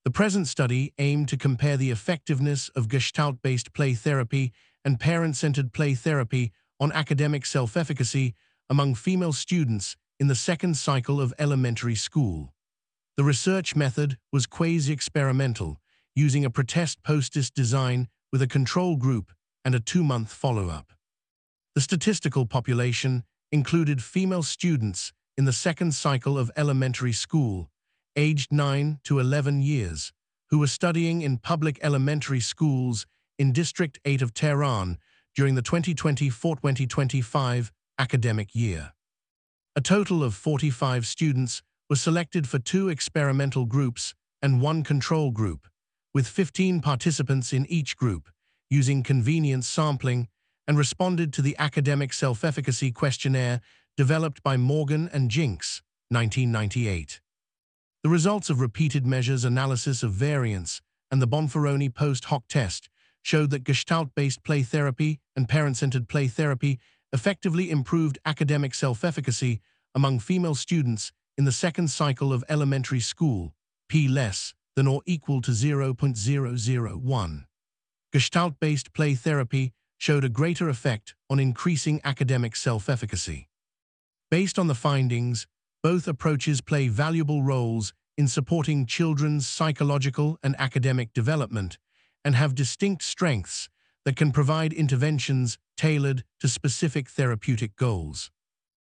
The present study aimed to compare the effectiveness of Gestalt-based play therapy and parent-centered play therapy on academic self-efficacy among female students in the second cycle of elementary school. The research method was quasi-experimental, using a pretest-post-test design with a control group and a 2-month follow-up. The statistical population included female students in the second cycle of elementary school, aged 9 to 11 years, who were studying in public elementary schools in District 8 of Tehran during the 2024-2025 academic year. A total of 45 students were selected for 2 experimental groups and 1 control group, with 15 participants in each group, using convenience sampling, and responded to the academic self-efficacy questionnaire developed by Morgan and Jinks, 1998. The results of repeated measures analysis of variance and the Bonferroni post-hoc test showed that Gestalt-based play therapy and parent-centered play therapy effectively improved academic self-efficacy among female students in the second cycle of elementary school, p less than or equal to 0.001. Gestalt-based play therapy showed a greater effect on increasing academic self-efficacy. Based on the findings, both approaches play valuable roles in supporting children's psychological and academic development and have distinct strengths that can provide interventions tailored to specific therapeutic goals.